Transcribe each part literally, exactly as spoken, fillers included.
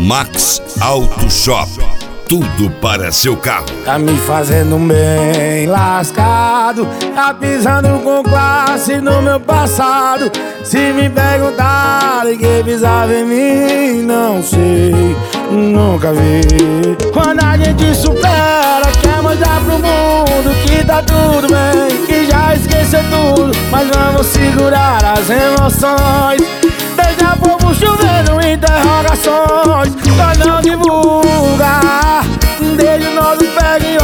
Max Auto Shop, tudo para seu carro. Tá me fazendo bem lascado, tá pisando com classe no meu passado. Se me perguntarem quem pisava em mim, não sei, nunca vi. Quando a gente supera, quer mostrar pro mundo que tá tudo bem, que já esqueceu tudo, mas vamos segurar as emoções. Deixa o povo chovendo interrogações, só não divulga. Deixa o nosso peg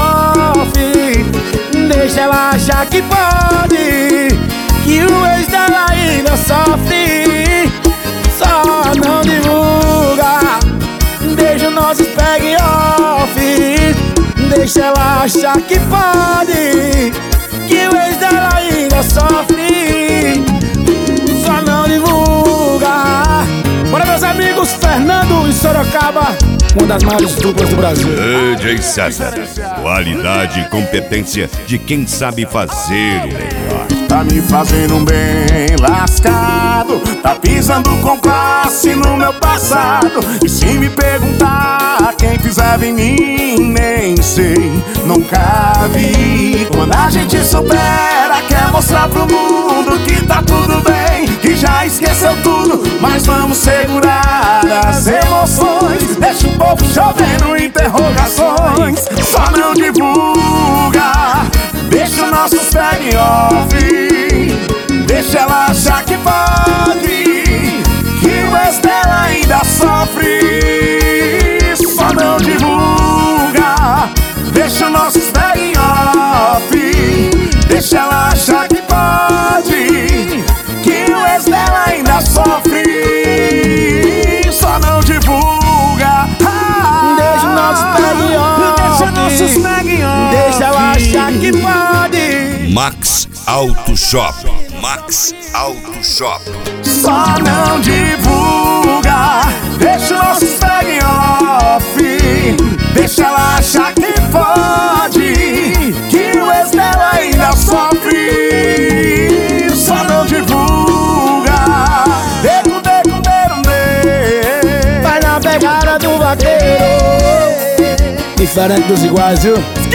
off, deixa ela achar que pode, que o ex dela ainda sofre. Só não divulga. Deixa o nosso peg off, deixa ela achar que pode, que o ex dela ainda sofre. Só não divulga. Bora, meus amigos, Fernando e Sorocaba, uma das maiores duplas do Brasil. D J César, qualidade e competência de quem sabe fazer o melhor. Tá me fazendo bem lascado, tá pisando com classe no meu passado. E se me perguntar quem pisava em mim, nem sei, nunca vi. Quando a gente supera, quer mostrar pro mundo que tá tudo bem, que já esqueceu tudo, mas vamos segurar as emoções. Deixa o povo chovendo interrogações, só não divulga. Deixa o nosso peg off, deixa ela achar que pode, que o ex dela ainda sofre. Só não divulga. Deixa o nosso peg off, deixa ela achar que pode, que o ex dela ainda sofre. Só não divulga. Deixa o nosso peg off, deixa nossos peg off, deixa ela achar que pode. Max Auto Shop, Max Auto Shop. Só não divulga. Deixa o nosso peg off, deixa ela achar que pode, que o ex dela ainda sofre. Só não divulga. Deco, deco, deco, deco. Vai na pegada do vaqueiro, diferente dos iguais, viu?